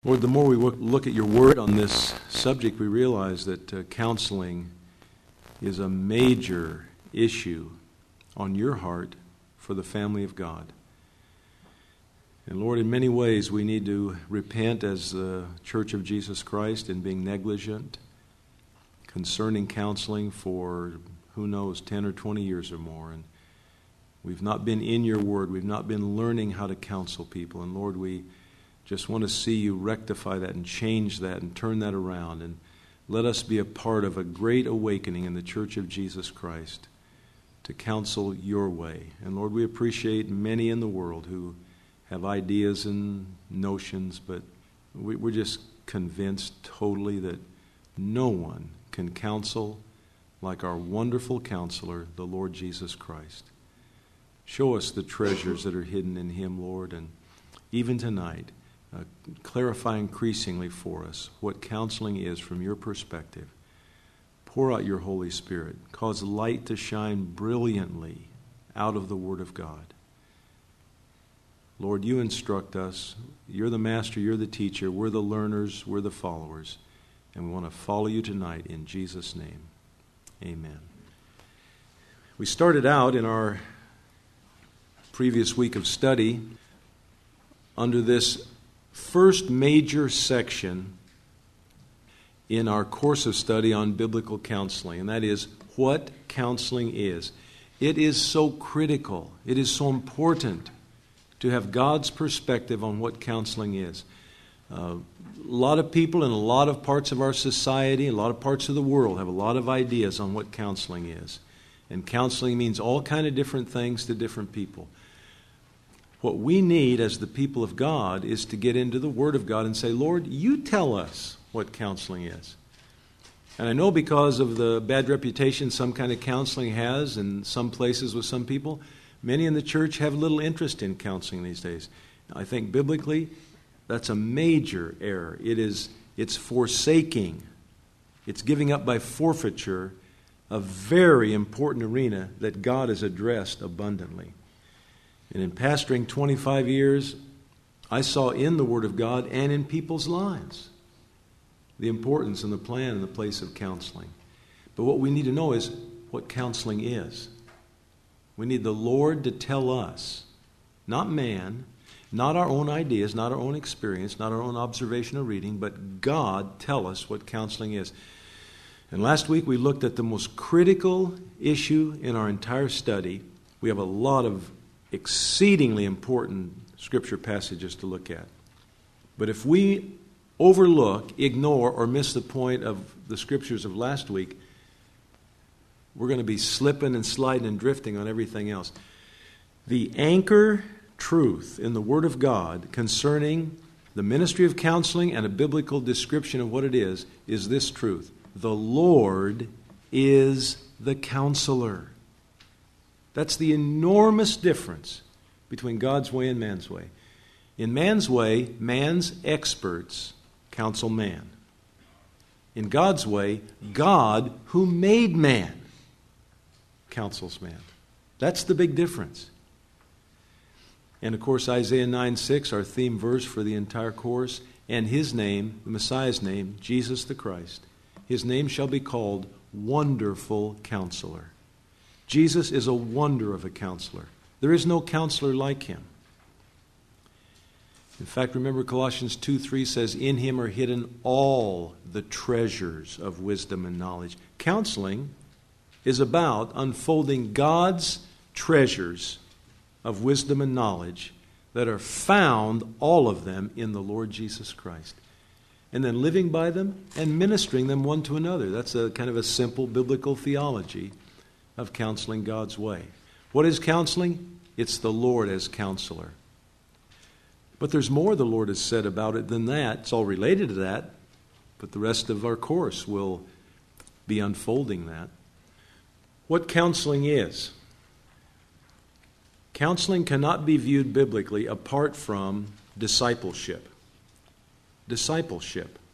Lord, the more we look at your word on this subject, we realize that counseling is a major issue on your heart for the family of God. And Lord, in many ways we need to repent as the Church of Jesus Christ in being negligent concerning counseling for, who knows, 10 or 20 years or more. And we've not been in your word. We've not been learning how to counsel people. And Lord, we just want to see you rectify that and change that and turn that around. And let us be a part of a great awakening in the Church of Jesus Christ to counsel your way. And Lord, we appreciate many in the world who have ideas and notions, but we're just convinced totally that no one can counsel like our wonderful counselor, the Lord Jesus Christ. Show us the treasures that are hidden in him, Lord, and even tonight, clarify increasingly for us what counseling is from your perspective. Pour out your Holy Spirit. Cause light to shine brilliantly out of the Word of God. Lord, you instruct us. You're the master, you're the teacher. We're the learners, we're the followers. And we want to follow you tonight in Jesus' name. Amen. We started out in our previous week of study under this first major section in our course of study on biblical counseling, and that is what counseling is. It is so critical. It is so important to have God's perspective on what counseling is. A lot of people in a lot of parts of our society, a lot of parts of the world have a lot of ideas on what counseling is. And counseling means all kind of different things to different people. What we need as the people of God is to get into the Word of God and say, Lord, you tell us what counseling is. And I know because of the bad reputation some kind of counseling has in some places with some people, many in the church have little interest in counseling these days. I think biblically, that's a major error. It's forsaking. It's giving up by forfeiture a very important arena that God has addressed abundantly. And in pastoring 25 years, I saw in the Word of God and in people's lives the importance and the plan and the place of counseling. But what we need to know is what counseling is. We need the Lord to tell us, not man, not our own ideas, not our own experience, not our own observation or reading, but God tell us what counseling is. And last week we looked at the most critical issue in our entire study. We have a lot of exceedingly important scripture passages to look at. But if we overlook, ignore, or miss the point of the scriptures of last week, we're going to be slipping and sliding and drifting on everything else. The anchor truth in the Word of God concerning the ministry of counseling and a biblical description of what it is this truth. The Lord is the counselor. That's the enormous difference between God's way and man's way. In man's way, man's experts counsel man. In God's way, God, who made man, counsels man. That's the big difference. And of course, Isaiah 9:6, our theme verse for the entire course, and his name, the Messiah's name, Jesus the Christ, his name shall be called Wonderful Counselor. Jesus is a wonder of a counselor. There is no counselor like him. In fact, remember Colossians 2:3 says, in him are hidden all the treasures of wisdom and knowledge. Counseling is about unfolding God's treasures of wisdom and knowledge that are found, all of them, in the Lord Jesus Christ. And then living by them and ministering them one to another. That's a kind of a simple biblical theology of counseling God's way. What is counseling? It's the Lord as counselor. But there's more the Lord has said about it than that. It's all related to that, but the rest of our course will be unfolding that. What counseling is? Counseling cannot be viewed biblically apart from discipleship. Discipleship.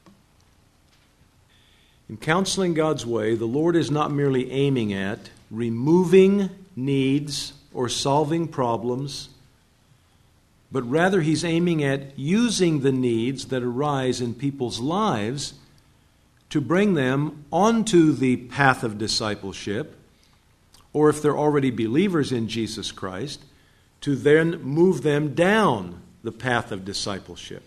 In counseling God's way, the Lord is not merely aiming at removing needs or solving problems, but rather he's aiming at using the needs that arise in people's lives to bring them onto the path of discipleship, or if they're already believers in Jesus Christ, to then move them down the path of discipleship.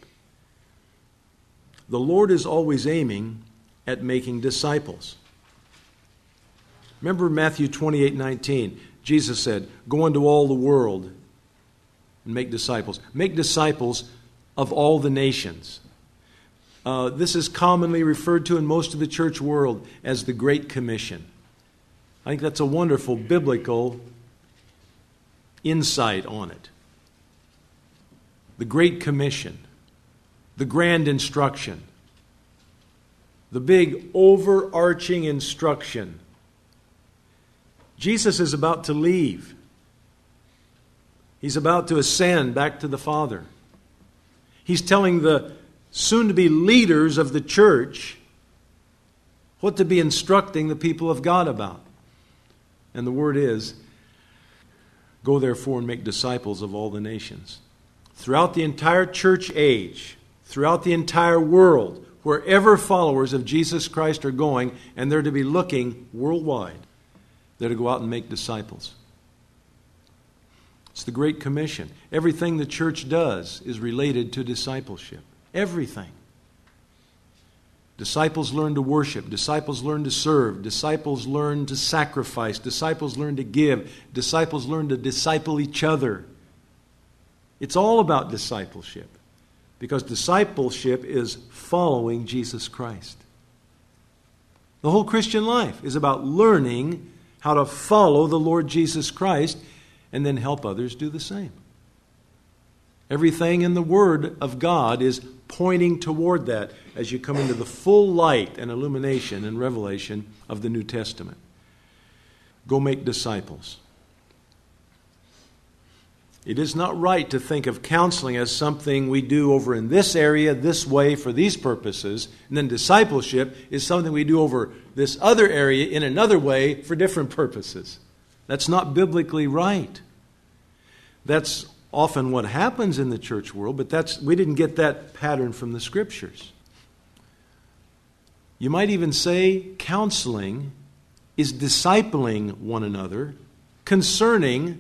The Lord is always aiming at making disciples. Remember Matthew 28:19. Jesus said, "Go into all the world and make disciples." Make disciples of all the nations. This is commonly referred to in most of the church world as the Great Commission. I think that's a wonderful biblical insight on it. The Great Commission, the grand instruction, the big overarching instruction. Jesus is about to leave. He's about to ascend back to the Father. He's telling the soon-to-be leaders of the church what to be instructing the people of God about. And the word is, "Go therefore and make disciples of all the nations." Throughout the entire church age, throughout the entire world, wherever followers of Jesus Christ are going, and they're to be looking worldwide, they're to go out and make disciples. It's the Great Commission. Everything the church does is related to discipleship. Everything. Disciples learn to worship. Disciples learn to serve. Disciples learn to sacrifice. Disciples learn to give. Disciples learn to disciple each other. It's all about discipleship, because discipleship is following Jesus Christ. The whole Christian life is about learning how to follow the Lord Jesus Christ and then help others do the same. Everything in the Word of God is pointing toward that as you come into the full light and illumination and revelation of the New Testament. Go make disciples. It is not right to think of counseling as something we do over in this area, this way, for these purposes, and then discipleship is something we do over this other area in another way for different purposes. That's not biblically right. That's often what happens in the church world, but we didn't get that pattern from the Scriptures. You might even say counseling is discipling one another concerning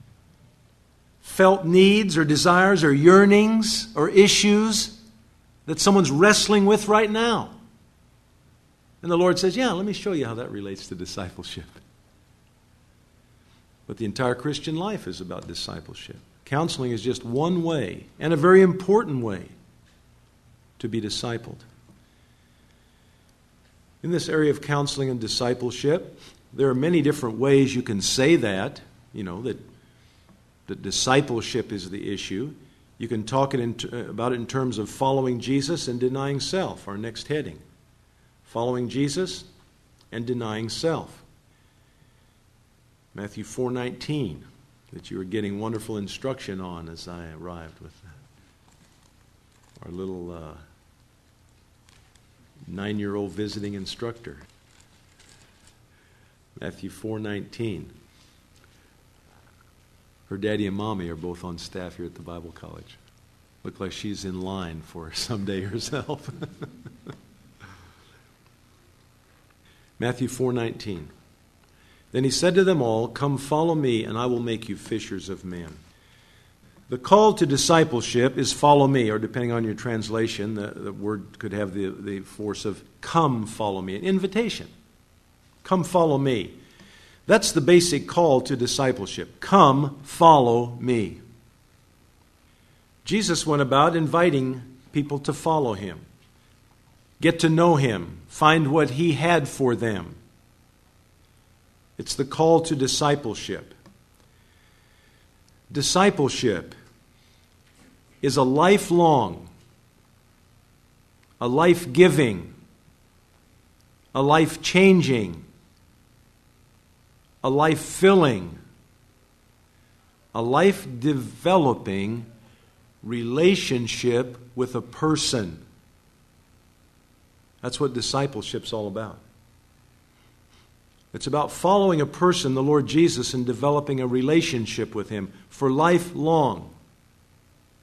felt needs or desires or yearnings or issues that someone's wrestling with right now. And the Lord says, "Yeah, let me show you how that relates to discipleship." But the entire Christian life is about discipleship. Counseling is just one way, and a very important way, to be discipled. In this area of counseling and discipleship, there are many different ways you can say that, that discipleship is the issue. You can talk about it in terms of following Jesus and denying self, our next heading. Following Jesus and denying self. Matthew 4:19. That you were getting wonderful instruction on as I arrived with our little 9-year-old visiting instructor. Matthew 4:19. Her daddy and mommy are both on staff here at the Bible College. Look like she's in line for someday herself. Matthew 4:19. Then he said to them all, "Come follow me, and I will make you fishers of men." The call to discipleship is follow me, or depending on your translation, the word could have the force of come follow me, an invitation. Come follow me. That's the basic call to discipleship. Come follow me. Jesus went about inviting people to follow him, get to know him, find what he had for them. It's the call to discipleship. Discipleship is a lifelong, a life-giving, a life-changing, a life-filling, a life-developing relationship with a person. That's what discipleship's all about. It's about following a person, the Lord Jesus, and developing a relationship with him for lifelong.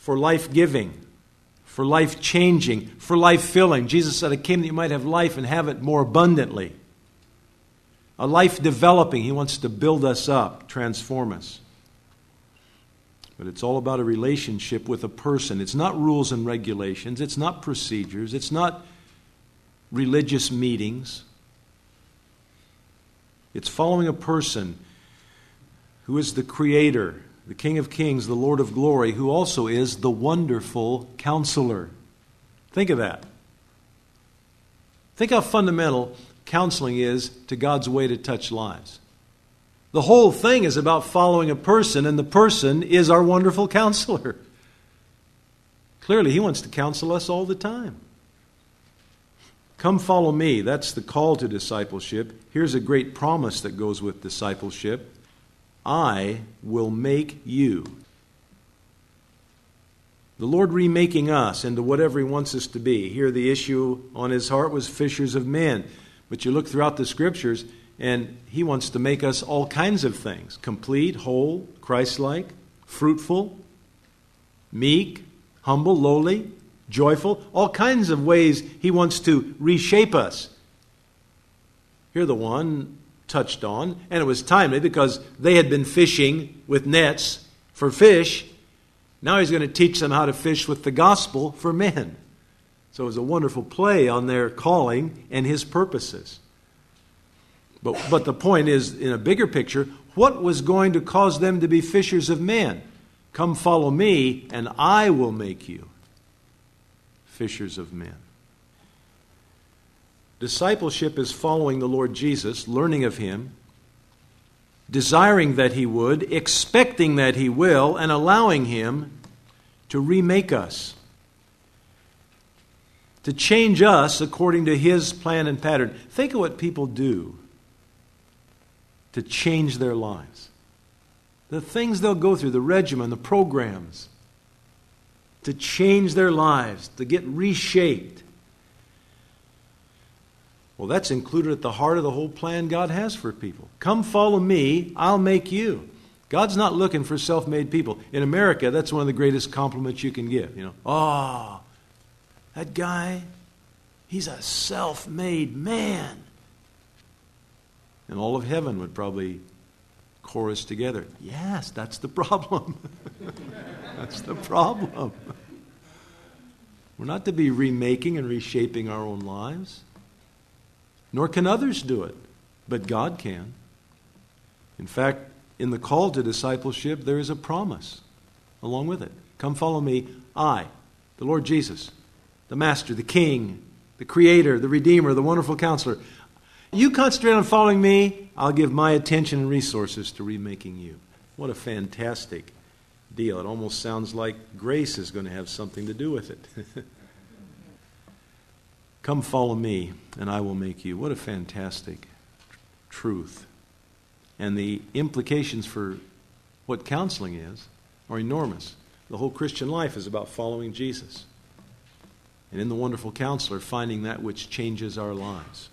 for life-giving, for life-changing, for life-filling. Jesus said, I came that you might have life and have it more abundantly. A life-developing. He wants to build us up, transform us. But it's all about a relationship with a person. It's not rules and regulations. It's not procedures. It's not religious meetings. It's following a person who is the Creator, the King of Kings, the Lord of Glory, who also is the Wonderful Counselor. Think of that. Think how fundamental counseling is to God's way to touch lives. The whole thing is about following a person, and the person is our Wonderful Counselor. Clearly, He wants to counsel us all the time. Come follow me. That's the call to discipleship. Here's a great promise that goes with discipleship. I will make you. The Lord remaking us into whatever He wants us to be. Here the issue on His heart was fishers of men. But you look throughout the Scriptures, and He wants to make us all kinds of things. Complete, whole, Christ-like, fruitful, meek, humble, lowly, joyful. All kinds of ways He wants to reshape us. Here the one touched on, and it was timely because they had been fishing with nets for fish. Now He's going to teach them how to fish with the gospel for men. So it was a wonderful play on their calling and His purposes. But the point is, in a bigger picture, what was going to cause them to be fishers of men? Come follow me, and I will make you fishers of men. Discipleship is following the Lord Jesus, learning of Him, desiring that He would, expecting that He will, and allowing Him to remake us, to change us according to His plan and pattern. Think of what people do to change their lives. The things they'll go through, the regimen, the programs, to change their lives, to get reshaped. Well, that's included at the heart of the whole plan God has for people. Come follow me, I'll make you. God's not looking for self-made people. In America, that's one of the greatest compliments you can give. Oh, that guy, he's a self-made man. And all of heaven would probably chorus together. Yes, that's the problem. That's the problem. We're not to be remaking and reshaping our own lives. Nor can others do it. But God can. In fact, in the call to discipleship, there is a promise along with it. Come follow me, I, the Lord Jesus, the Master, the King, the Creator, the Redeemer, the Wonderful Counselor. You concentrate on following me, I'll give my attention and resources to remaking you. What a fantastic deal. It almost sounds like grace is going to have something to do with it. Come follow me, and I will make you. What a fantastic truth. And the implications for what counseling is are enormous. The whole Christian life is about following Jesus. And in the Wonderful Counselor, finding that which changes our lives.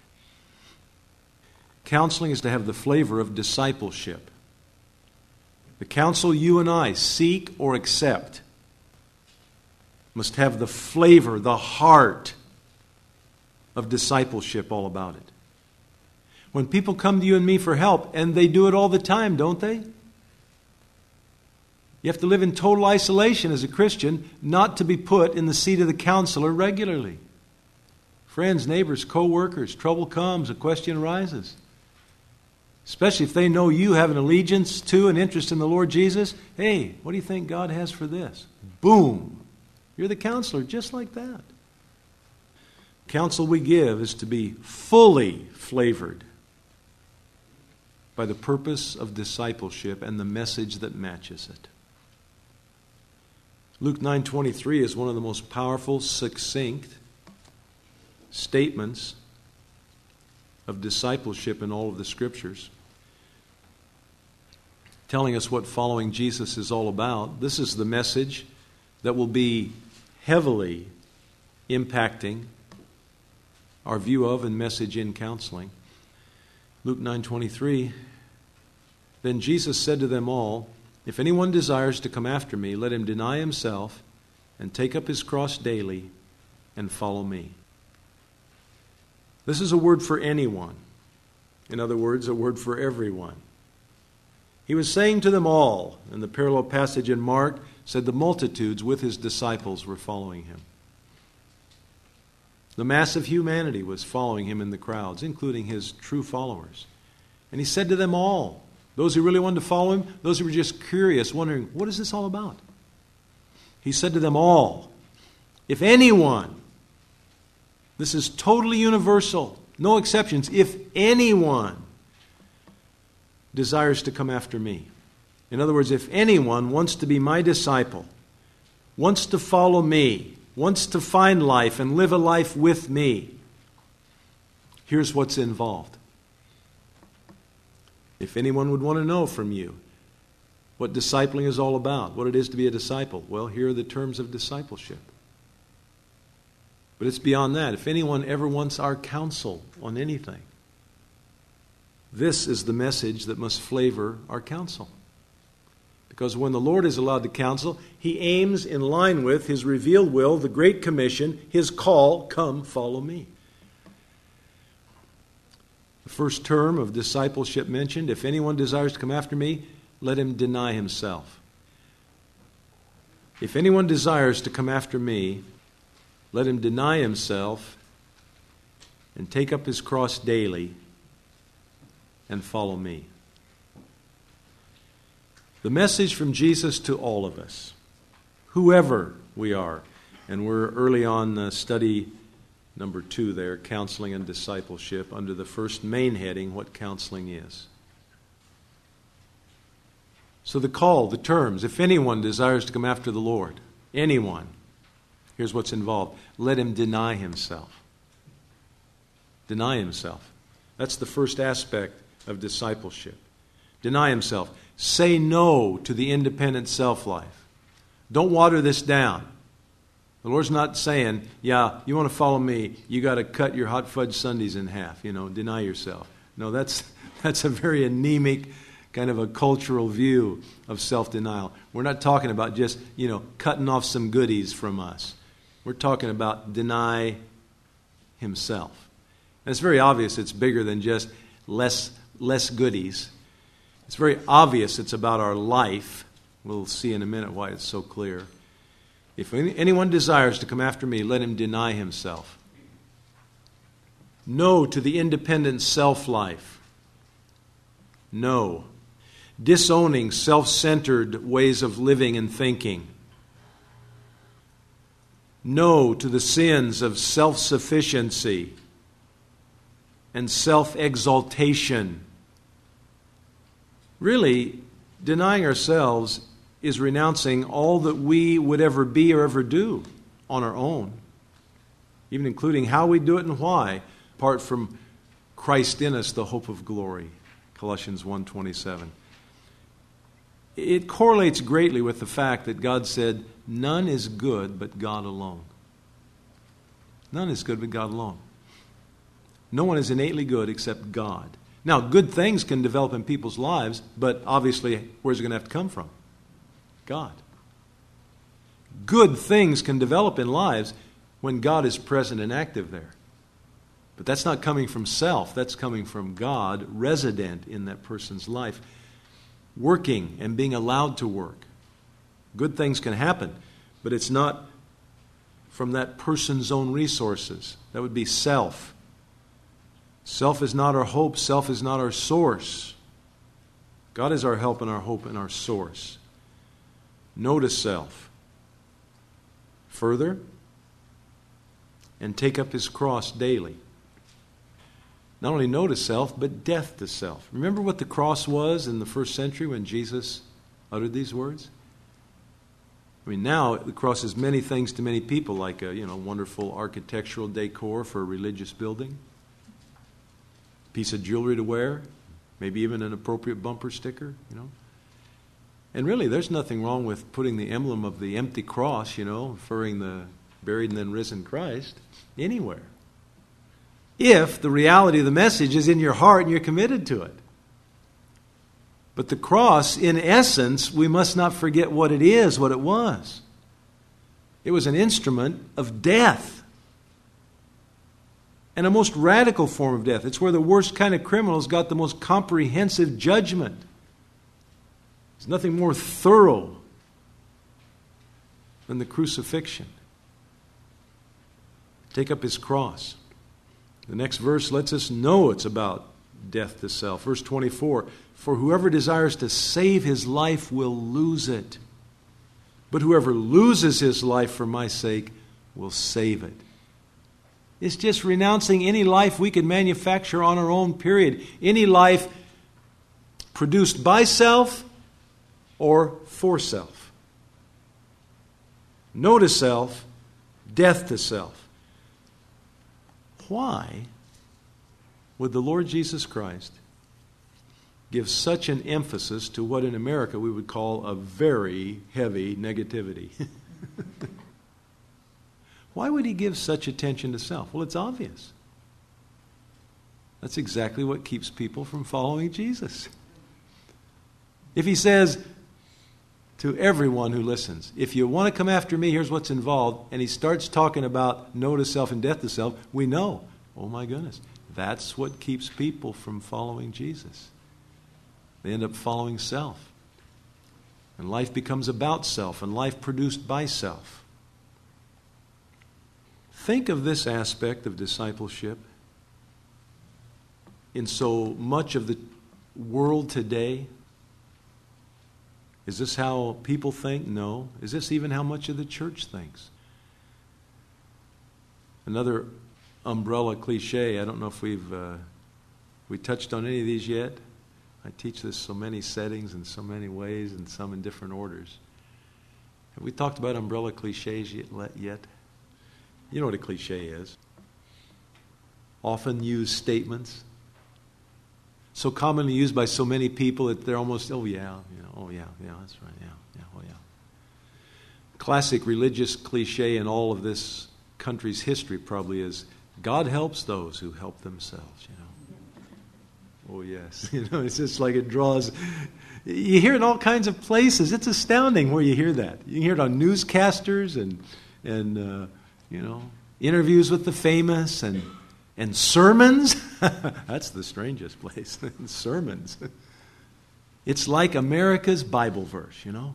Counseling is to have the flavor of discipleship. The counsel you and I seek or accept must have the flavor, the heart of discipleship all about it. When people come to you and me for help, and they do it all the time, don't they? You have to live in total isolation as a Christian, not to be put in the seat of the counselor regularly. Friends, neighbors, co-workers, trouble comes, a question arises. Especially if they know you have an allegiance to, an interest in the Lord Jesus. Hey, what do you think God has for this? Boom! You're the counselor just like that. Counsel we give is to be fully flavored by the purpose of discipleship and the message that matches it. Luke 9:23 is one of the most powerful, succinct statements of discipleship in all of the Scriptures, telling us what following Jesus is all about. This is the message that will be heavily impacting our view of and message in counseling. Luke 9:23, then Jesus said to them all, If anyone desires to come after me, let him deny himself and take up his cross daily and follow me. This is a word for anyone. In other words, a word for everyone. He was saying to them all, and the parallel passage in Mark said the multitudes with his disciples were following him. The mass of humanity was following him in the crowds, including his true followers. And he said to them all, those who really wanted to follow him, those who were just curious, wondering, what is this all about? He said to them all, if anyone, this is totally universal, no exceptions, if anyone desires to come after me. In other words, if anyone wants to be my disciple, wants to follow me, wants to find life and live a life with me, here's what's involved. If anyone would want to know from you what discipling is all about, what it is to be a disciple, well, here are the terms of discipleship. But it's beyond that. If anyone ever wants our counsel on anything, this is the message that must flavor our counsel. Because when the Lord is allowed to counsel, He aims in line with His revealed will, the Great Commission, His call, come, follow me. The first term of discipleship mentioned, if anyone desires to come after me, let him deny himself. If anyone desires to come after me, let him deny himself and take up his cross daily and follow me. The message from Jesus to all of us, whoever we are, and we're early on study number 2 there, counseling and discipleship, under the first main heading, what counseling is. So the call, the terms, if anyone desires to come after the Lord, anyone, here's what's involved. Let him deny himself. Deny himself. That's the first aspect of discipleship. Deny himself. Say no to the independent self-life. Don't water this down. The Lord's not saying, yeah, you want to follow me, you got to cut your hot fudge sundaes in half, deny yourself. No, that's a very anemic kind of a cultural view of self-denial. We're not talking about just, cutting off some goodies from us. We're talking about deny himself. And it's very obvious it's bigger than just less goodies. It's very obvious it's about our life. We'll see in a minute why it's so clear. If anyone desires to come after me, let him deny himself. No to the independent self-life. No. Disowning self-centered ways of living and thinking. No to the sins of self-sufficiency and self-exaltation. Really, denying ourselves is renouncing all that we would ever be or ever do on our own, even including how we do it and why, apart from Christ in us, the hope of glory. Colossians 1:27. It correlates greatly with the fact that God said, none is good but God alone. None is good but God alone. No one is innately good except God. Now, good things can develop in people's lives, but obviously, where's it going to have to come from? God. Good things can develop in lives when God is present and active there. But that's not coming from self. That's coming from God resident in that person's life, working and being allowed to work. Good things can happen, but it's not from that person's own resources. That would be self. Self is not our hope. Self is not our source. God is our help and our hope and our source. No to self. Further, and take up his cross daily. Not only no to self, but death to self. Remember what the cross was in the first century when Jesus uttered these words? Now the cross is many things to many people, like a wonderful architectural decor for a religious building, piece of jewelry to wear, maybe even an appropriate bumper sticker, And really, there's nothing wrong with putting the emblem of the empty cross, referring the buried and then risen Christ, anywhere. If the reality of the message is in your heart and you're committed to it. But the cross, in essence, we must not forget what it is, what it was. It was an instrument of death. And a most radical form of death. It's where the worst kind of criminals got the most comprehensive judgment. There's nothing more thorough than the crucifixion. Take up his cross. The next verse lets us know it's about death to self. Verse 24, for whoever desires to save his life will lose it. But whoever loses his life for my sake will save it. It's just renouncing any life we could manufacture on our own, period. Any life produced by self or for self. No to self, death to self. Why would the Lord Jesus Christ give such an emphasis to what in America we would call a very heavy negativity? Why would he give such attention to self? Well, it's obvious. That's exactly what keeps people from following Jesus. If he says to everyone who listens, if you want to come after me, here's what's involved, and he starts talking about no to self and death to self, we know, oh my goodness, that's what keeps people from following Jesus. They end up following self. And life becomes about self, and life produced by self. Think of this aspect of discipleship in so much of the world today. Is this how people think? No. Is this even how much of the church thinks? Another umbrella cliche. I don't know if we touched on any of these yet. I teach this so many settings in so many ways and some in different orders. Have we talked about umbrella cliches yet? You know what a cliche is. Often used statements. So commonly used by so many people that they're almost, oh yeah, that's right, oh yeah. Classic religious cliche in all of this country's history probably is, God helps those who help themselves, Oh yes, it's just like it draws. You hear it in all kinds of places. It's astounding where you hear that. You can hear it on newscasters and interviews with the famous and sermons. That's the strangest place. Sermons. It's like America's Bible verse, Of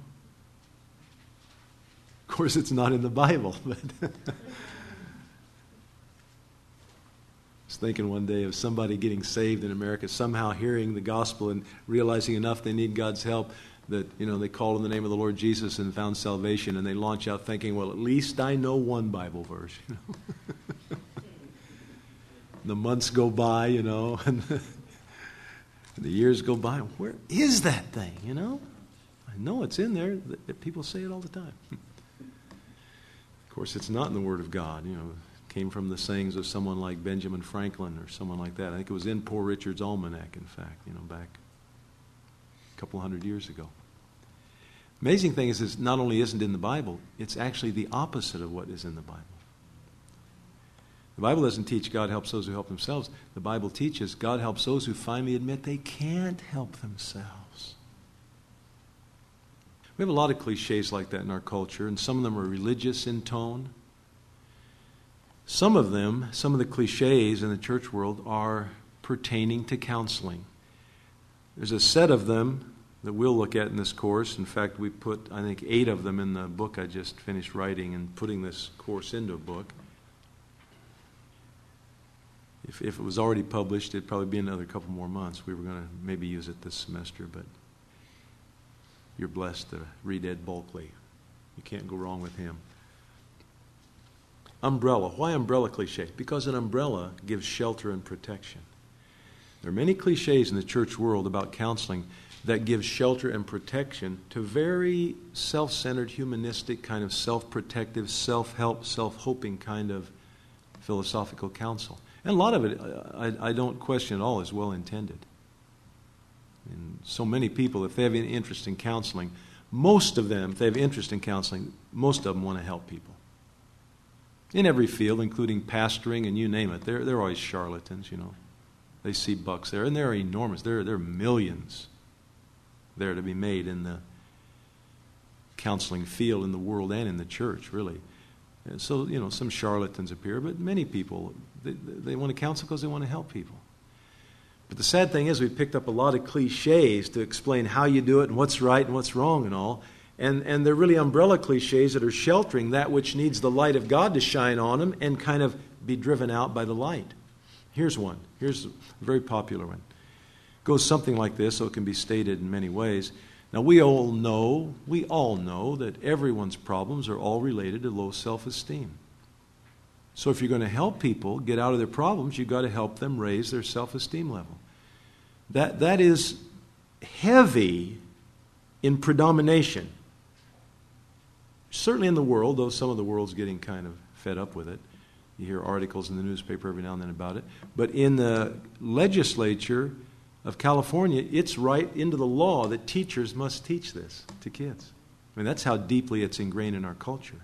course, it's not in the Bible, but I was thinking one day of somebody getting saved in America, somehow hearing the gospel and realizing enough they need God's help that, they called on the name of the Lord Jesus and found salvation, and they launch out thinking, well, at least I know one Bible verse, The months go by, and the years go by. Where is that thing, I know it's in there. People say it all the time. Of course, it's not in the Word of God, It came from the sayings of someone like Benjamin Franklin or someone like that. I think it was in Poor Richard's Almanac, in fact, back a couple hundred years ago. Amazing thing is, it not only isn't in the Bible, it's actually the opposite of what is in the Bible. The Bible doesn't teach God helps those who help themselves. The Bible teaches God helps those who finally admit they can't help themselves. We have a lot of cliches like that in our culture, and some of them are religious in tone. Some of the cliches in the church world are pertaining to counseling. There's a set of them that we'll look at in this course. In fact, we put, 8 of them in the book I just finished writing and putting this course into a book. If it was already published, it'd probably be another couple more months. We were going to maybe use it this semester, but you're blessed to read Ed Bulkley. You can't go wrong with him. Umbrella. Why umbrella cliche? Because an umbrella gives shelter and protection. There are many cliches in the church world about counseling that give shelter and protection to very self-centered, humanistic, kind of self-protective, self-help, self-hoping kind of philosophical counsel. And a lot of it, I don't question at all, is well-intended. And so many people, if they have any interest in counseling, most of them, if they have interest in counseling, most of them want to help people. In every field, including pastoring and you name it, they're always charlatans, They see bucks there, and they're enormous. They're millions there to be made in the counseling field in the world and in the church, really. And so, some charlatans appear, but many people, they want to counsel because they want to help people. But the sad thing is we've picked up a lot of cliches to explain how you do it and what's right and what's wrong and all. And they're really umbrella cliches that are sheltering that which needs the light of God to shine on them and kind of be driven out by the light. Here's one. Here's a very popular one. It goes something like this, so it can be stated in many ways. Now, we all know that everyone's problems are all related to low self-esteem. So if you're going to help people get out of their problems, you've got to help them raise their self-esteem level. That is heavy in predomination. Certainly in the world, though some of the world's getting kind of fed up with it. You hear articles in the newspaper every now and then about it. But in the legislature of California, it's right into the law that teachers must teach this to kids. I mean, that's how deeply it's ingrained in our culture.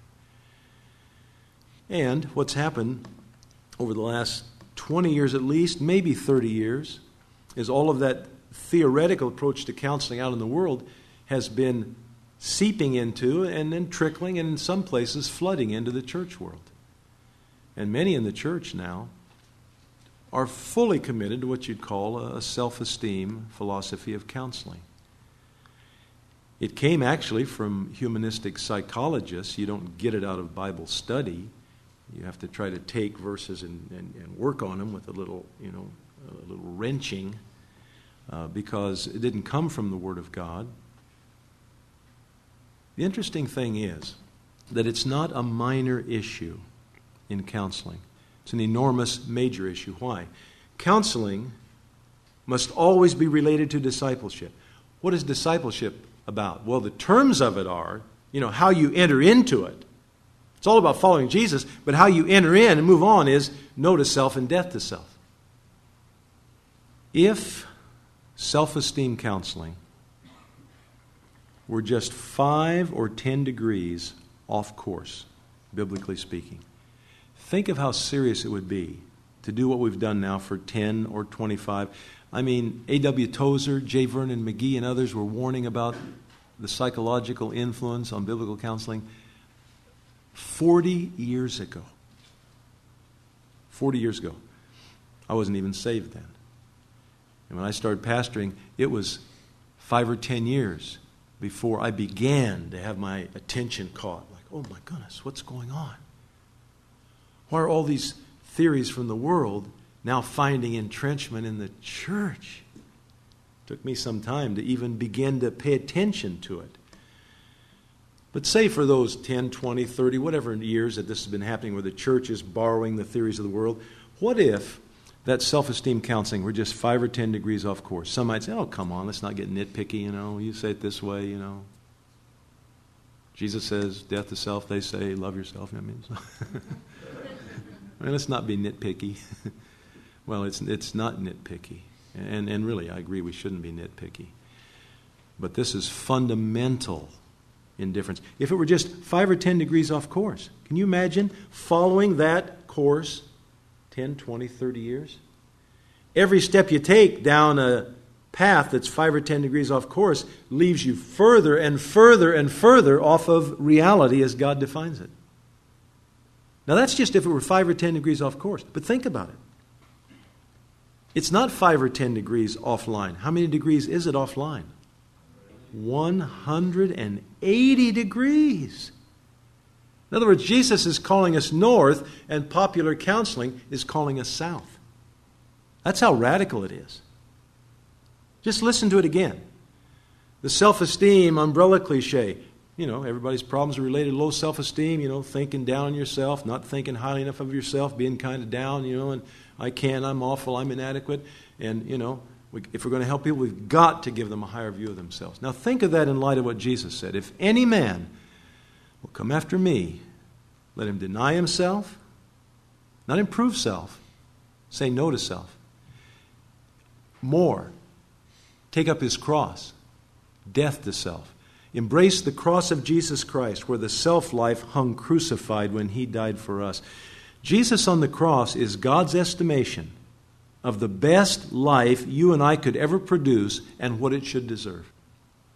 And what's happened over the last 20 years at least, maybe 30 years, is all of that theoretical approach to counseling out in the world has been seeping into and then trickling and in some places flooding into the church world. And many in the church now are fully committed to what you'd call a self-esteem philosophy of counseling. It came actually from humanistic psychologists. You don't get it out of Bible study. You have to try to take verses and work on them with a little wrenching because it didn't come from the Word of God. The interesting thing is that it's not a minor issue in counseling. It's an enormous major issue. Why? Counseling must always be related to discipleship. What is discipleship about? Well, the terms of it are, how you enter into it. It's all about following Jesus, but how you enter in and move on is no to self and death to self. If self-esteem counseling were just 5 or 10 degrees off course, biblically speaking, think of how serious it would be to do what we've done now for 10 or 25. I mean, A.W. Tozer, J. Vernon McGee, and others were warning about the psychological influence on biblical counseling 40 years ago. 40 years ago. I wasn't even saved then. And when I started pastoring, it was 5 or 10 years before I began to have my attention caught. Like, oh my goodness, what's going on? Why are all these theories from the world now finding entrenchment in the church? It took me some time to even begin to pay attention to it. But say for those 10, 20, 30, whatever years that this has been happening where the church is borrowing the theories of the world, what if that self-esteem counseling were just 5 or 10 degrees off course? Some might say, oh, come on, let's not get nitpicky, you say it this way, Jesus says, death to self, they say, love yourself. Let's not be nitpicky. Well, it's not nitpicky. And really, I agree, we shouldn't be nitpicky. But this is fundamental indifference. If it were just 5 or 10 degrees off course, can you imagine following that course 10, 20, 30 years? Every step you take down a path that's 5 or 10 degrees off course leaves you further and further and further off of reality as God defines it. Now that's just if it were 5 or 10 degrees off course. But think about it. It's not 5 or 10 degrees offline. How many degrees is it offline? 180 degrees. In other words, Jesus is calling us north, and popular counseling is calling us south. That's how radical it is. Just listen to it again. The self-esteem umbrella cliche. Everybody's problems are related to low self-esteem, thinking down on yourself, not thinking highly enough of yourself, being kind of down, and I'm awful, I'm inadequate. And, if we're going to help people, we've got to give them a higher view of themselves. Now think of that in light of what Jesus said. If any man will come after me, let him deny himself, not improve self, say no to self. More, take up his cross, death to self. Embrace the cross of Jesus Christ, where the self-life hung crucified when he died for us. Jesus on the cross is God's estimation of the best life you and I could ever produce and what it should deserve.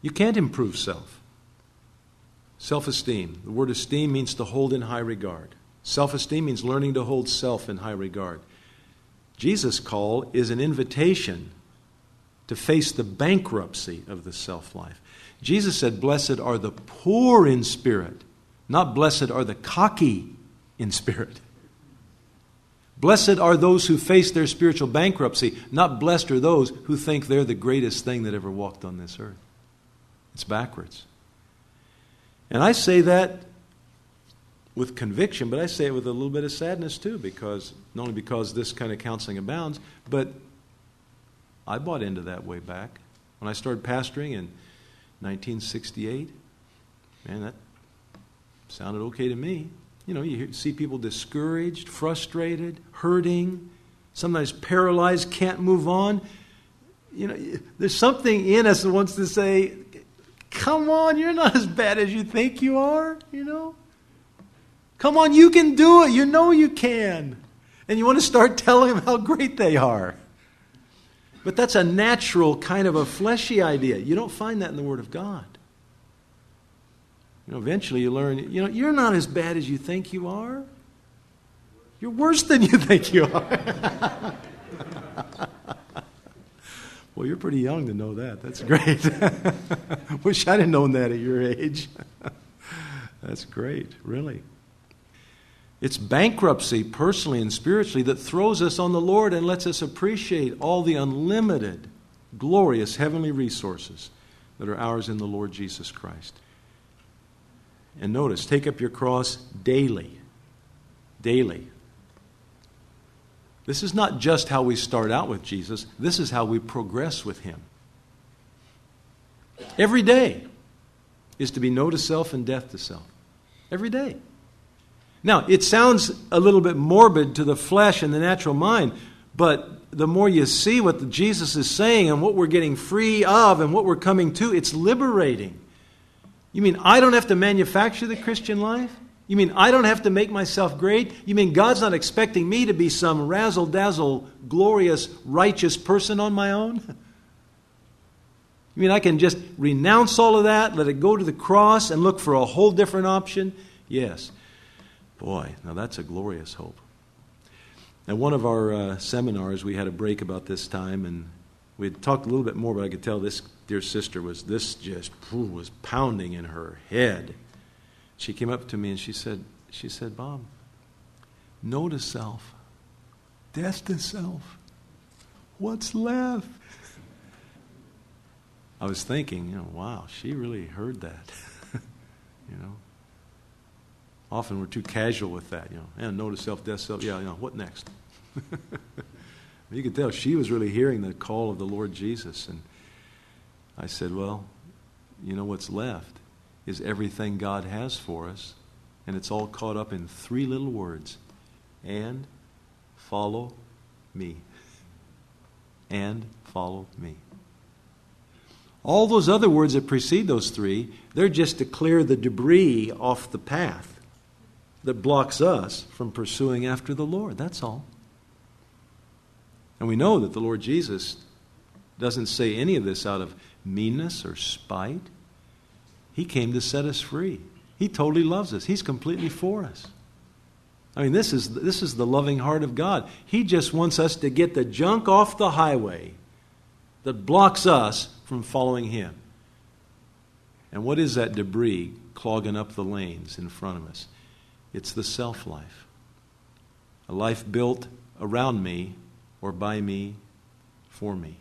You can't improve self. Self-esteem. The word esteem means to hold in high regard. Self-esteem means learning to hold self in high regard. Jesus' call is an invitation to face the bankruptcy of the self-life. Jesus said, "Blessed are the poor in spirit," not blessed are the cocky in spirit. Blessed are those who face their spiritual bankruptcy, not blessed are those who think they're the greatest thing that ever walked on this earth. It's backwards. And I say that with conviction, but I say it with a little bit of sadness too, because not only because this kind of counseling abounds, but I bought into that way back. When I started pastoring in 1968, man, that sounded okay to me. You know, you see people discouraged, frustrated, hurting, sometimes paralyzed, can't move on. You know, there's something in us that wants to say, come on, you're not as bad as you think you are, you know. Come on, you can do it. You know you can. And you want to start telling them how great they are. But that's a natural kind of a fleshy idea. You don't find that in the Word of God. You know, eventually you learn, you know, you're not as bad as you think you are. You're worse than you think you are. Well, you're pretty young to know that. That's great. Wish I'd have known that at your age. That's great, really. It's bankruptcy, personally and spiritually, that throws us on the Lord and lets us appreciate all the unlimited, glorious heavenly resources that are ours in the Lord Jesus Christ. And notice, take up your cross daily. Daily. This is not just how we start out with Jesus. This is how we progress with Him. Every day is to be no to self and death to self. Every day. Now, it sounds a little bit morbid to the flesh and the natural mind, but the more you see what Jesus is saying and what we're getting free of and what we're coming to, it's liberating. You mean I don't have to manufacture the Christian life? You mean I don't have to make myself great? You mean God's not expecting me to be some razzle-dazzle, glorious, righteous person on my own? You mean I can just renounce all of that, let it go to the cross, and look for a whole different option? Yes. Boy, now that's a glorious hope. At one of our seminars, we had a break about this time, and we had talked a little bit more, but I could tell this dear sister was pounding in her head. She came up to me and she said, "Bob, no to self, death to self. What's left?" I was thinking, wow, she really heard that. Often we're too casual with that, and no to self, death, self. Yeah, what next? You could tell she was really hearing the call of the Lord Jesus. And I said, well, what's left is everything God has for us, and it's all caught up in 3 little words: and follow me. And follow me. All those other words that precede those 3, they're just to clear the debris off the path that blocks us from pursuing after the Lord. That's all. And we know that the Lord Jesus doesn't say any of this out of meanness or spite. He came to set us free. He totally loves us. He's completely for us. I mean, this is the loving heart of God. He just wants us to get the junk off the highway that blocks us from following Him. And what is that debris clogging up the lanes in front of us? It's the self-life. A life built around me or by me, for me.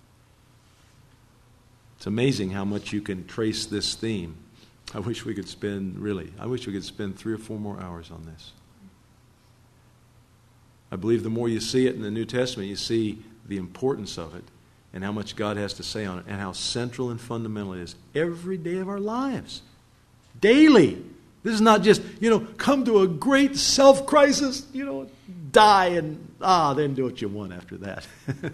It's amazing how much you can trace this theme. I wish we could spend 3 or 4 more hours on this. I believe the more you see it in the New Testament, you see the importance of it and how much God has to say on it and how central and fundamental it is every day of our lives. Daily. This is not just, come to a great self-crisis, die and, then do what you want after that.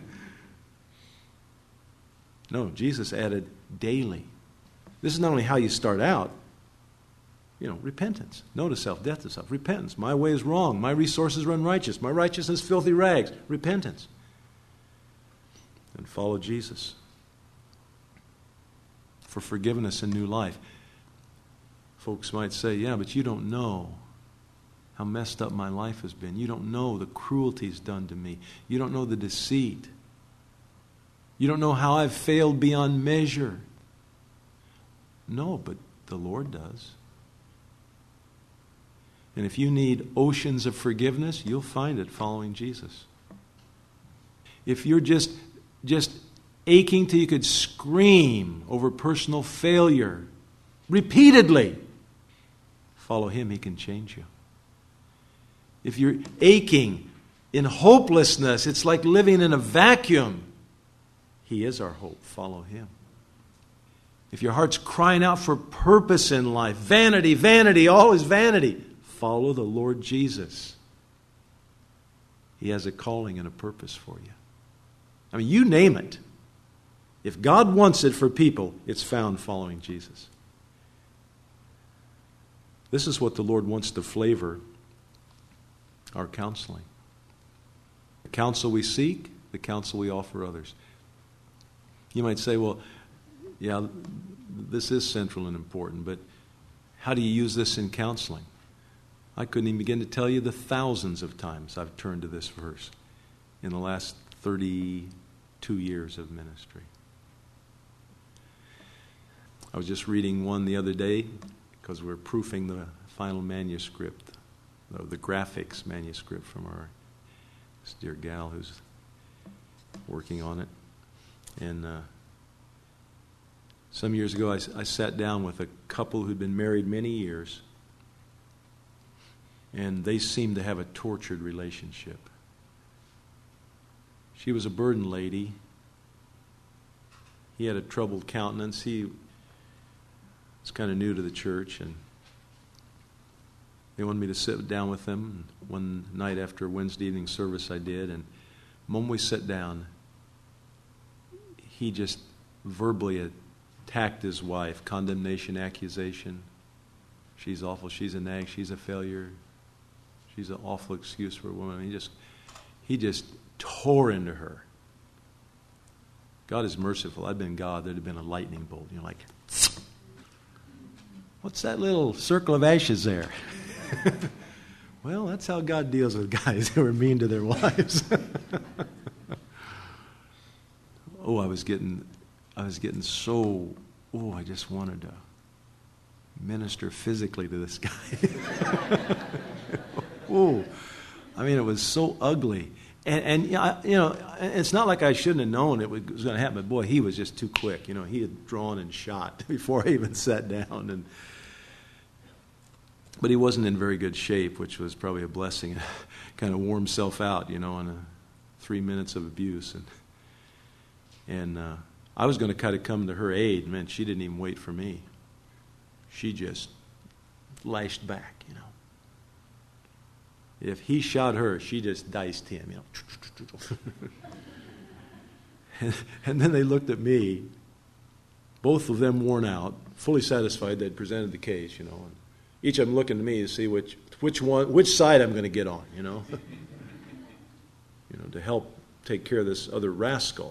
No, Jesus added daily. This is not only how you start out, repentance. No to self, death to self. Repentance. My way is wrong. My resources are unrighteous. My righteousness filthy rags. Repentance. And follow Jesus. for forgiveness and new life. Folks might say, yeah, but you don't know how messed up my life has been. You don't know the cruelties done to me. You don't know the deceit. You don't know how I've failed beyond measure. No, but the Lord does. And if you need oceans of forgiveness, you'll find it following Jesus. If you're just aching till you could scream over personal failure repeatedly, follow Him, He can change you. If you're aching in hopelessness, it's like living in a vacuum, He is our hope. Follow Him. If your heart's crying out for purpose in life, vanity, vanity, all is vanity, follow the Lord Jesus. He has a calling and a purpose for you. I mean, you name it. If God wants it for people, it's found following Jesus. This is what the Lord wants to flavor our counseling. The counsel we seek, the counsel we offer others. You might say, well, yeah, this is central and important, but how do you use this in counseling? I couldn't even begin to tell you the thousands of times I've turned to this verse in the last 32 years of ministry. I was just reading one the other day because we're proofing the final manuscript, the graphics manuscript from our dear gal who's working on it. And some years ago I sat down with a couple who'd been married many years, and they seemed to have a tortured relationship. She was a burden lady. He had a troubled countenance. He was kind of new to the church, and they wanted me to sit down with them. One night after Wednesday evening service I did, and the moment we sat down, he just verbally attacked his wife, condemnation, accusation. She's awful, she's a nag, she's a failure, she's an awful excuse for a woman. He just tore into her. God is merciful. I'd been God, there'd have been a lightning bolt. You know, like, what's that little circle of ashes there? Well, that's how God deals with guys who are mean to their wives. I was getting so, I just wanted to minister physically to this guy. I mean, it was so ugly. And it's not like I shouldn't have known it was going to happen, but boy, he was just too quick. He had drawn and shot before I even sat down. But he wasn't in very good shape, which was probably a blessing. Kind of wore himself out, in 3 minutes of abuse. And I was going to kind of come to her aid. Man, she didn't even wait for me. She just lashed back, If he shot her, she just diced him, And then they looked at me, both of them worn out, fully satisfied they'd presented the case, and each of them looking at me to see which side I'm going to get on, to help take care of this other rascal.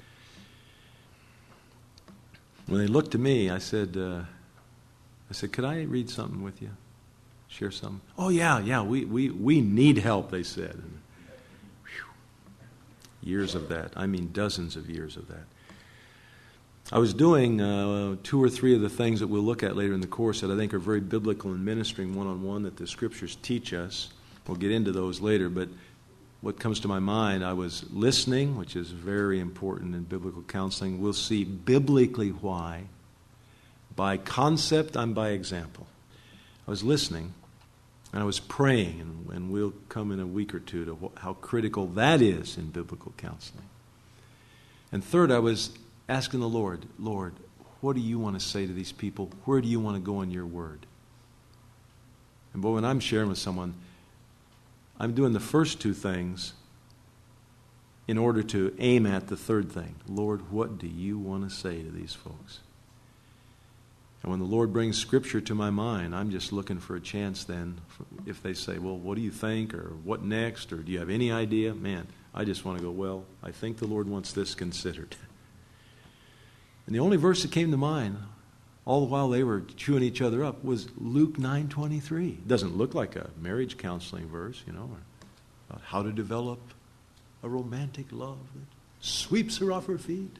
When they looked at me, I said, could I read something with you? Share something? Oh, yeah, we need help, they said. And, years of that. I mean, dozens of years of that. I was doing 2 or 3 of the things that we'll look at later in the course that I think are very biblical in ministering one-on-one that the Scriptures teach us. We'll get into those later, but what comes to my mind, I was listening, which is very important in biblical counseling. We'll see biblically why. By concept, I'm by example. I was listening, and I was praying, and we'll come in a week or two to how critical that is in biblical counseling. And third, I was asking the Lord, what do you want to say to these people? Where do you want to go in your word? And boy, when I'm sharing with someone, I'm doing the first 2 things in order to aim at the third thing. Lord, what do you want to say to these folks? And when the Lord brings Scripture to my mind, I'm just looking for a chance then, if they say, well, what do you think, or what next, or do you have any idea? Man, I just want to go, well, I think the Lord wants this considered. And the only verse that came to mind all the while they were chewing each other up, was Luke 9:23. It doesn't look like a marriage counseling verse, or about how to develop a romantic love that sweeps her off her feet.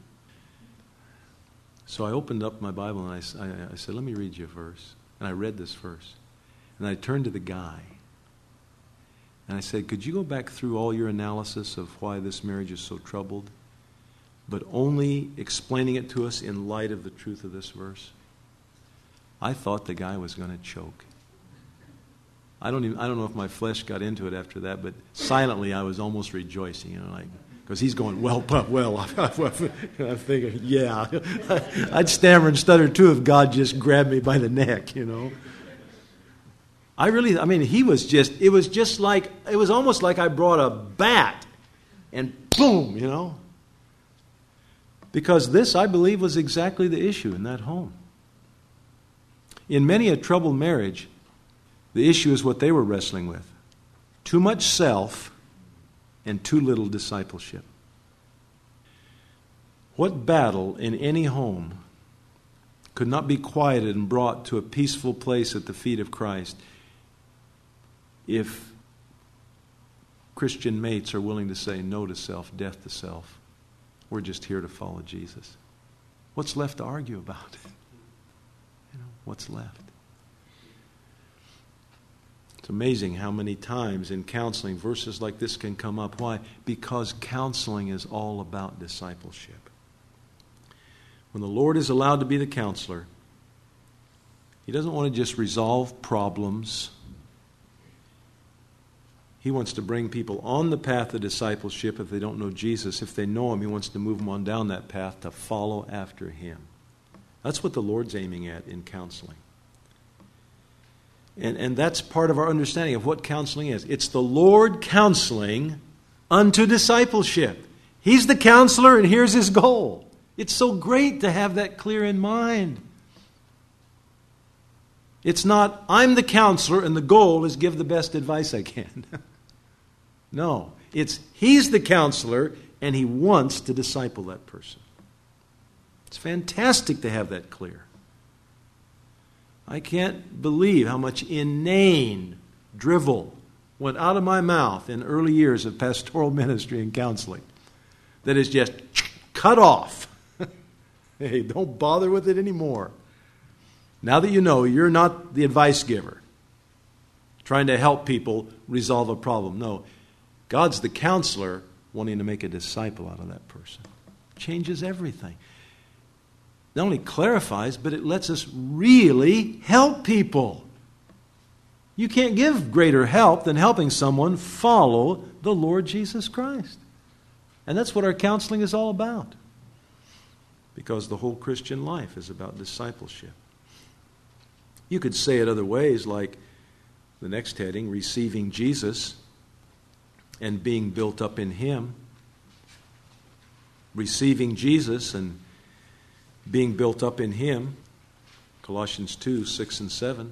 So I opened up my Bible and I said, let me read you a verse. And I read this verse. And I turned to the guy. And I said, could you go back through all your analysis of why this marriage is so troubled, but only explaining it to us in light of the truth of this verse? I thought the guy was going to choke. I don't know if my flesh got into it after that, but silently I was almost rejoicing, because he's going, well. I'm thinking, yeah, I'd stammer and stutter too if God just grabbed me by the neck, he it was almost like I brought a bat and boom, because this, I believe, was exactly the issue in that home. In many a troubled marriage, the issue is what they were wrestling with. Too much self and too little discipleship. What battle in any home could not be quieted and brought to a peaceful place at the feet of Christ if Christian mates are willing to say no to self, death to self? We're just here to follow Jesus. What's left to argue about? What's left? It's amazing how many times in counseling verses like this can come up. Why? Because counseling is all about discipleship. When the Lord is allowed to be the counselor, He doesn't want to just resolve problems. He wants to bring people on the path of discipleship if they don't know Jesus. If they know Him, He wants to move them on down that path to follow after Him. That's what the Lord's aiming at in counseling. And that's part of our understanding of what counseling is. It's the Lord counseling unto discipleship. He's the counselor and here's His goal. It's so great to have that clear in mind. It's not, I'm the counselor and the goal is give the best advice I can. No, it's He's the counselor and He wants to disciple that person. It's fantastic to have that clear. I can't believe how much inane drivel went out of my mouth in early years of pastoral ministry and counseling that is just cut off. Hey, don't bother with it anymore. Now that you know you're not the advice giver trying to help people resolve a problem. No, God's the counselor wanting to make a disciple out of that person. Changes everything. Not only clarifies, but it lets us really help people. You can't give greater help than helping someone follow the Lord Jesus Christ. And that's what our counseling is all about. Because the whole Christian life is about discipleship. You could say it other ways, like the next heading, receiving Jesus and being built up in Him. Receiving Jesus and being built up in Him, Colossians 2, 6 and 7.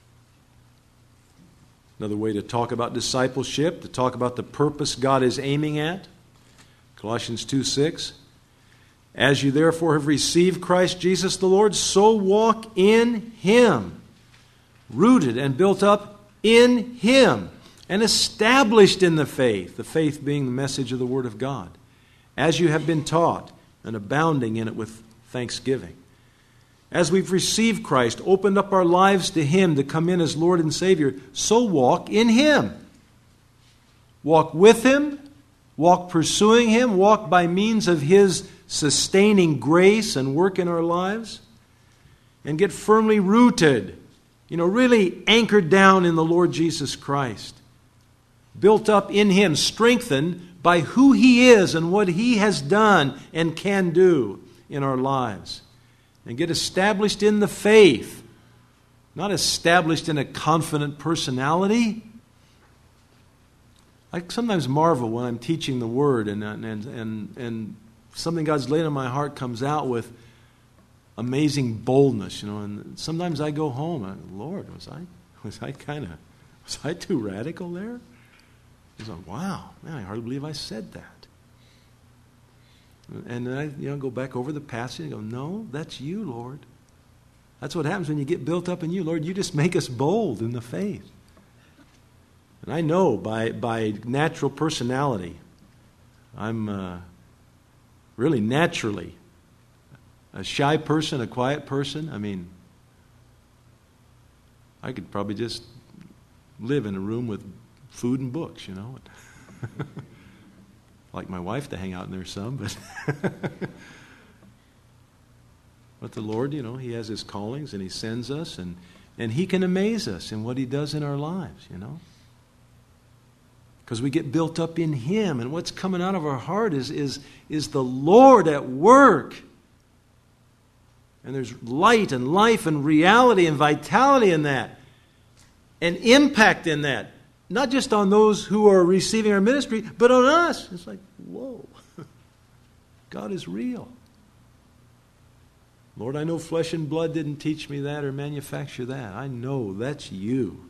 Another way to talk about discipleship, to talk about the purpose God is aiming at, Colossians 2, 6. As you therefore have received Christ Jesus the Lord, so walk in Him, rooted and built up in Him, and established in the faith being the message of the Word of God, as you have been taught, and abounding in it with thanksgiving. As we've received Christ, opened up our lives to Him to come in as Lord and Savior, so walk in Him. Walk with Him, walk pursuing Him, walk by means of His sustaining grace and work in our lives, and get firmly rooted, really anchored down in the Lord Jesus Christ. Built up in Him, strengthened by who He is and what He has done and can do in our lives, and get established in the faith, not established in a confident personality. I sometimes marvel when I'm teaching the Word and something God's laid on my heart comes out with amazing boldness, and sometimes I go home and Lord, was I too radical there? He's like, wow, man, I hardly believe I said that. And then I go back over the passage and go, no, that's you, Lord. That's what happens when you get built up in you. Lord, you just make us bold in the faith. And I know by natural personality, I'm really naturally a shy person, a quiet person. I mean, I could probably just live in a room with food and books, you know. Like my wife to hang out in there some, but but the Lord, you know, He has His callings and He sends us, and He can amaze us in what He does in our lives, you know. Because we get built up in Him, and what's coming out of our heart is the Lord at work. And there's light and life and reality and vitality in that, and impact in that. Not just on those who are receiving our ministry, but on us. It's like, whoa, God is real. Lord, I know flesh and blood didn't teach me that or manufacture that. I know that's you.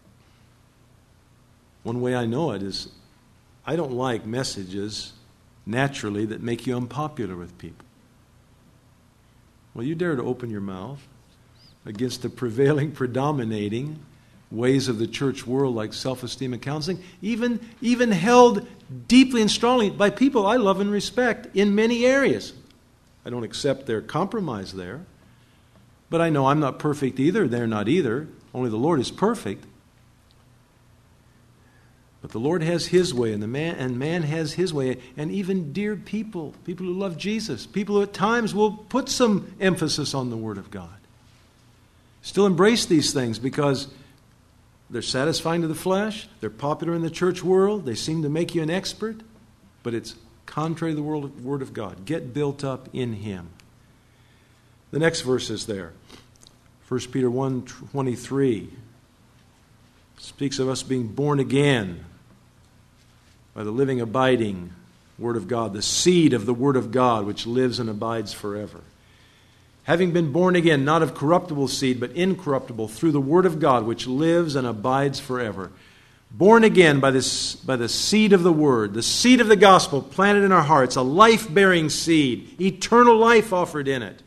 One way I know it is I don't like messages naturally that make you unpopular with people. Well, you dare to open your mouth against the prevailing, predominating ways of the church world like self-esteem and counseling, even held deeply and strongly by people I love and respect in many areas. I don't accept their compromise there, but I know I'm not perfect either. They're not either. Only the Lord is perfect. But the Lord has His way, and man has his way, and even dear people who love Jesus, people who at times will put some emphasis on the Word of God, still embrace these things because they're satisfying to the flesh, they're popular in the church world, they seem to make you an expert, but it's contrary to the Word of God. Get built up in Him. The next verse is there. 1 Peter 1:23 speaks of us being born again by the living, abiding Word of God, the seed of the Word of God which lives and abides forever. Having been born again, not of corruptible seed, but incorruptible, through the Word of God, which lives and abides forever. Born again by the seed of the Word, the seed of the gospel planted in our hearts, a life-bearing seed, eternal life offered in it.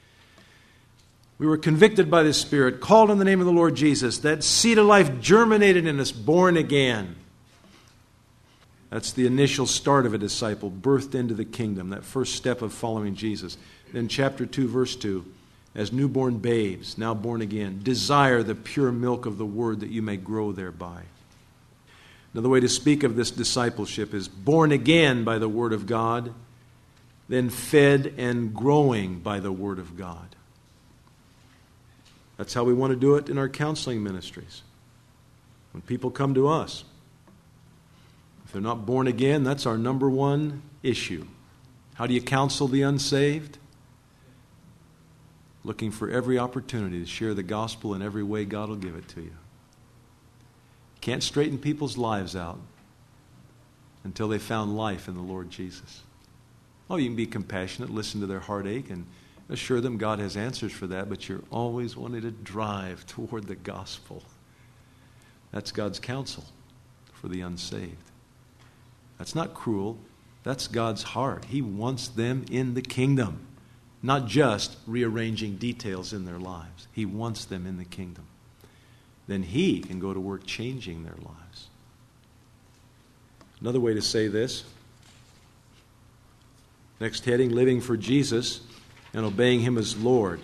We were convicted by the Spirit, called on the name of the Lord Jesus. That seed of life germinated in us, born again. That's the initial start of a disciple, birthed into the kingdom, that first step of following Jesus. Then chapter 2, verse 2, as newborn babes, now born again, desire the pure milk of the Word that you may grow thereby. Another way to speak of this discipleship is born again by the Word of God, then fed and growing by the Word of God. That's how we want to do it in our counseling ministries. When people come to us, if they're not born again, that's our number one issue. How do you counsel the unsaved? Looking for every opportunity to share the gospel in every way God will give it to you. Can't straighten people's lives out until they found life in the Lord Jesus. Oh, you can be compassionate, listen to their heartache, and assure them God has answers for that, but you're always wanting to drive toward the gospel. That's God's counsel for the unsaved. That's not cruel. That's God's heart. He wants them in the kingdom, not just rearranging details in their lives. He wants them in the kingdom. Then He can go to work changing their lives. Another way to say this, next heading, living for Jesus and obeying Him as Lord.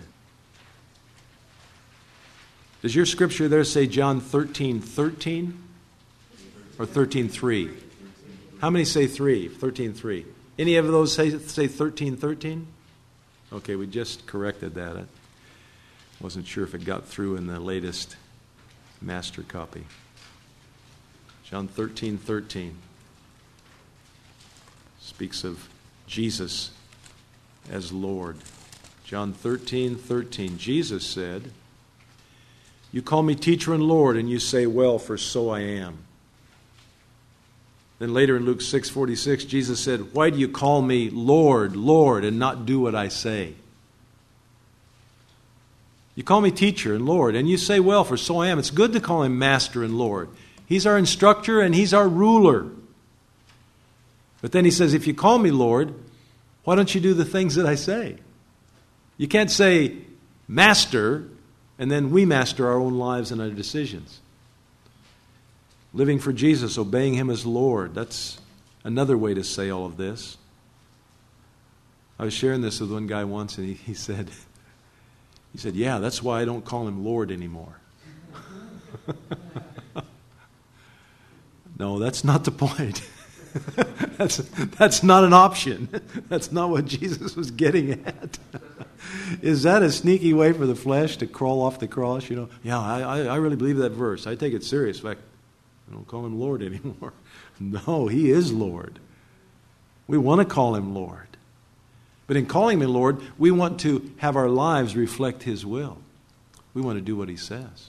Does your scripture there say John 13:13 or 13:3? How many say 3? 13:3. Any of those say 13:13? Okay, we just corrected that. I wasn't sure if it got through in the latest master copy. John 13:13 speaks of Jesus as Lord. John 13:13. Jesus said, "You call me teacher and Lord, and you say, well, for so I am." Then later in Luke 6:46, Jesus said, "Why do you call me Lord, Lord, and not do what I say?" You call me teacher and Lord, and you say, well, for so I am. It's good to call Him Master and Lord. He's our instructor and He's our ruler. But then He says, if you call me Lord, why don't you do the things that I say? You can't say, master, and then we master our own lives and our decisions. Living for Jesus, obeying Him as Lord. That's another way to say all of this. I was sharing this with one guy once, and he said, yeah, that's why I don't call Him Lord anymore. No, that's not the point. That's not an option. That's not what Jesus was getting at. Is that a sneaky way for the flesh to crawl off the cross? Yeah, I really believe that verse. I take it serious. In fact, I don't call Him Lord anymore. No, He is Lord. We want to call Him Lord. But in calling Him Lord, we want to have our lives reflect His will. We want to do what He says.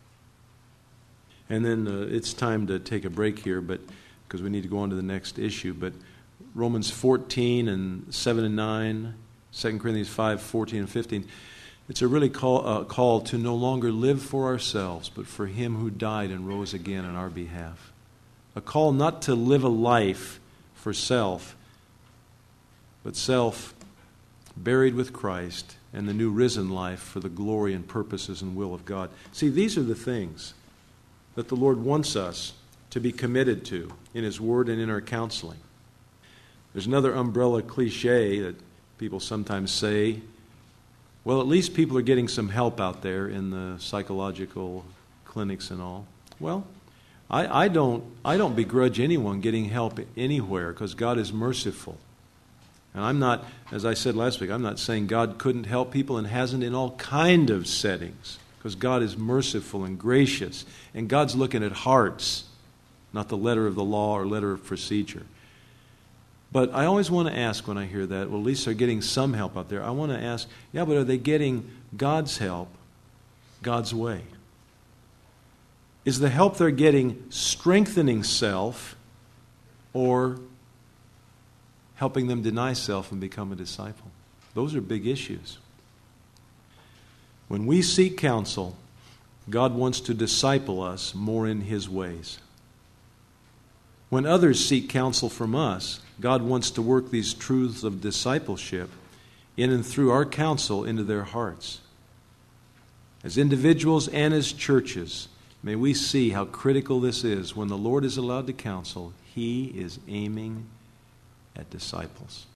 And then it's time to take a break here, but because we need to go on to the next issue. But Romans 14 and 7 and 9, 2 Corinthians 5, 14 and 15, it's a really call to no longer live for ourselves, but for Him who died and rose again on our behalf. A call not to live a life for self, but self buried with Christ and the new risen life for the glory and purposes and will of God. See, these are the things that the Lord wants us to be committed to in His Word and in our counseling. There's another umbrella cliche that people sometimes say, well, at least people are getting some help out there in the psychological clinics and all. Well, I don't begrudge anyone getting help anywhere because God is merciful. And I'm not, as I said last week, I'm not saying God couldn't help people and hasn't in all kind of settings, because God is merciful and gracious, and God's looking at hearts, not the letter of the law or letter of procedure. But I always want to ask when I hear that, well, at least they're getting some help out there. I want to ask, yeah, but are they getting God's help God's way? Is the help they're getting strengthening self or helping them deny self and become a disciple? Those are big issues. When we seek counsel, God wants to disciple us more in His ways. When others seek counsel from us, God wants to work these truths of discipleship in and through our counsel into their hearts. As individuals and as churches, may we see how critical this is. When the Lord is allowed to counsel, He is aiming at disciples.